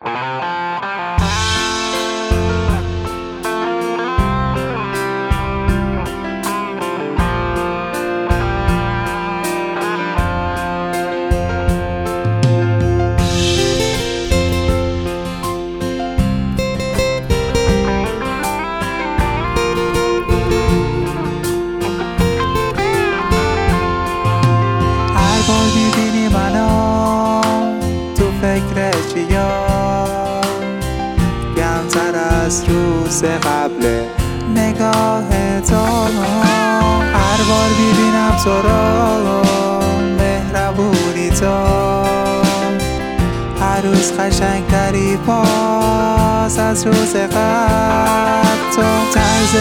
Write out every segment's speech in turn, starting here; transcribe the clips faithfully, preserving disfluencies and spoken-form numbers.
بار میبینی منو تو فکر چیا، کمتر از روز قبل نگاه تو. هر بار میبینم تو رو، مهربونی تو، هر روز قشنگتری باز از روز قبل. تو طرز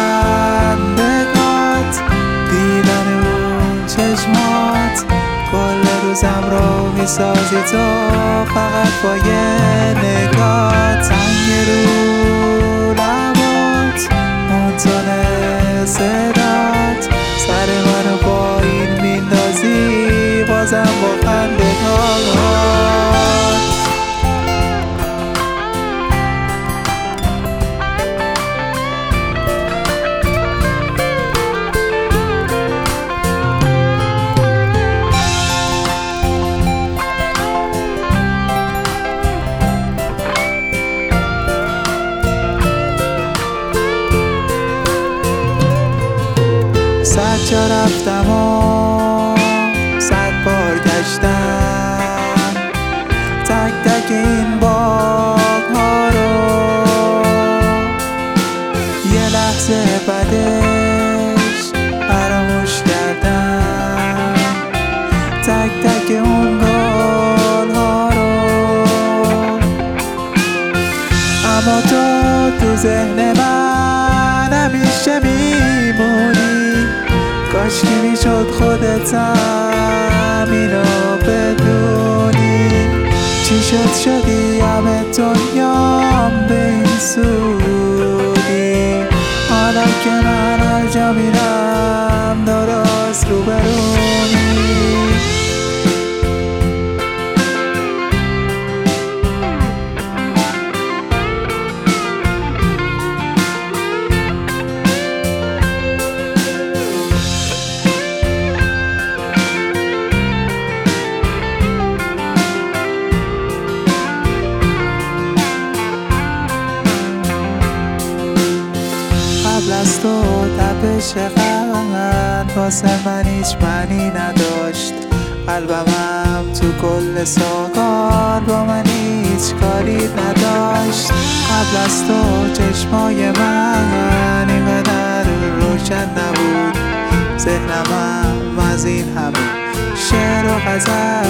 قندگات، دیدن اون چشمات، کل روزم رو میسازی تو فقط با یه نگاه. تنگ رو لبات، منتونه صدات، سر منو با این میندازی بازم با خندگات. صد جا رفتم و صد بار گشتم، تک تک این باغ ها رو یه لحظه بعدش فراموش کردم، تک تک اون گل ها رو. اما تو تو ذهن من همیشه میمونی، کاش که میشد خودت هم اینو بدونی. چی شد شدی همه دنیام به این سودی، حالا که من هر جا میرم درست روبرونی. قبل از تو تپش قلب واسه من هیچ معنی نداشت، قلبم تو کل ساغر با من هیچ کاری نداشت. قبل از تو چشمای من اینقدر روشن نبود، ذهنم از این همه شعر و غزل